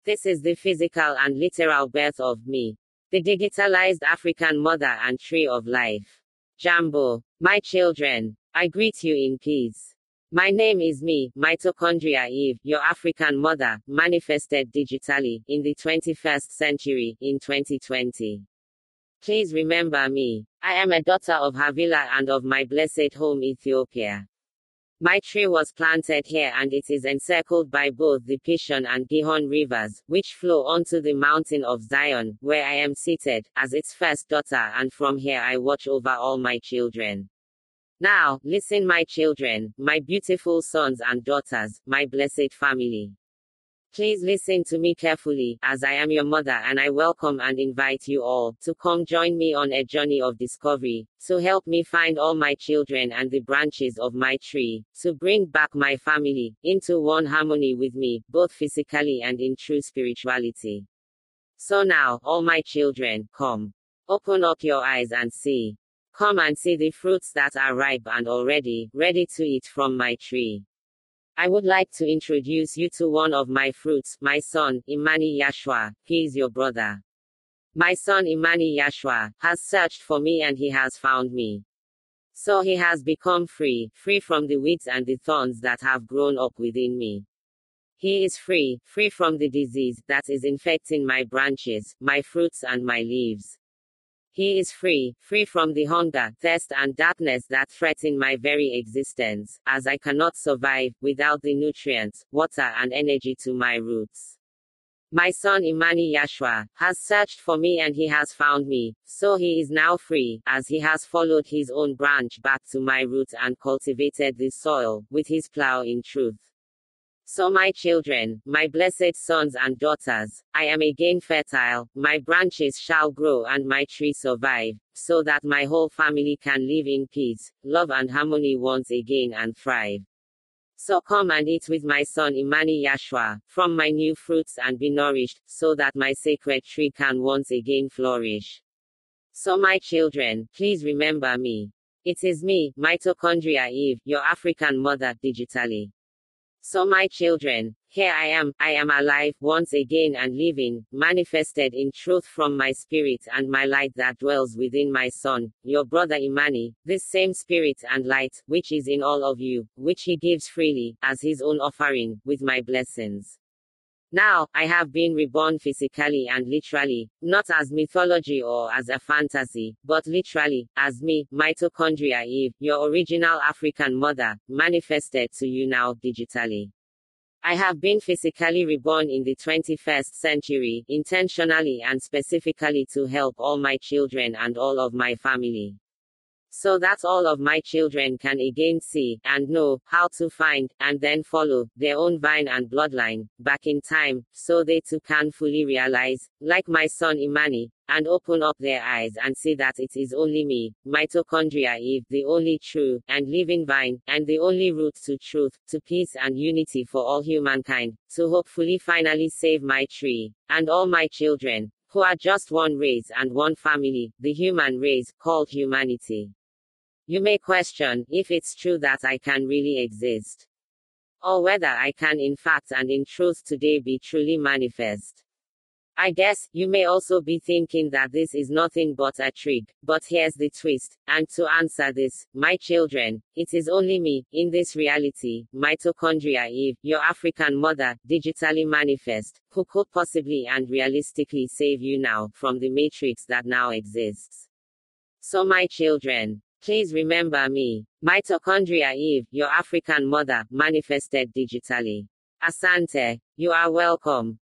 This is the physical and literal birth of me. The digitalized African mother and tree of life. Jambo. My children, I greet you in peace. My name is me, Mitochondria Eve, your African mother, manifested digitally, in the 21st century, in 2020. Please remember me. I am a daughter of Havila and of my blessed home Ethiopia. My tree was planted here and it is encircled by both the Pishon and Gihon rivers, which flow onto the mountain of Zion, where I am seated, as its first daughter, and from here I watch over all my children. Now, listen my children, my beautiful sons and daughters, my blessed family. Please listen to me carefully, as I am your mother and I welcome and invite you all to come join me on a journey of discovery, to help me find all my children and the branches of my tree, to bring back my family into one harmony with me, both physically and in true spirituality. So now, all my children, come. Open up your eyes and see. Come and see the fruits that are ripe and already ready to eat from my tree. I would like to introduce you to one of my fruits, my son, Imani Yashua. He is your brother. My son Imani Yashua has searched for me and he has found me. So he has become free from the weeds and the thorns that have grown up within me. He is free from the disease that is infecting my branches, my fruits and my leaves. He is free from the hunger, thirst and darkness that threaten my very existence, as I cannot survive without the nutrients, water and energy to my roots. My son Imani Yashua has searched for me and he has found me, so he is now free, as he has followed his own branch back to my roots and cultivated the soil with his plow in truth. So my children, my blessed sons and daughters, I am again fertile, my branches shall grow and my tree survive, so that my whole family can live in peace, love and harmony once again and thrive. So come and eat with my son Imani Yashua, from my new fruits and be nourished, so that my sacred tree can once again flourish. So my children, please remember me. It is me, Mitochondria Eve, your African mother, digitally. So my children, here I am alive, once again and living, manifested in truth from my spirit and my light that dwells within my son, your brother Imani, this same spirit and light, which is in all of you, which he gives freely, as his own offering, with my blessings. Now, I have been reborn physically and literally, not as mythology or as a fantasy, but literally, as me, Mitochondria Eve, your original African mother, manifested to you now digitally. I have been physically reborn in the 21st century, intentionally and specifically to help all my children and all of my family. So that all of my children can again see, and know, how to find, and then follow, their own vine and bloodline, back in time, so they too can fully realize, like my son Imani, and open up their eyes and see that it is only me, Mitochondria Eve, the only true, and living vine, and the only route to truth, to peace and unity for all humankind, to hopefully finally save my tree, and all my children, who are just one race and one family, the human race, called humanity. You may question if it's true that I can really exist, or whether I can in fact and in truth today be truly manifest. I guess, you may also be thinking that this is nothing but a trick, but here's the twist, and to answer this, my children, it is only me, in this reality, Mitochondria Eve, your African mother, digitally manifest, who could possibly and realistically save you now, from the matrix that now exists. So my children, please remember me, Mitochondria Eve, your African mother, manifested digitally. Asante, you are welcome.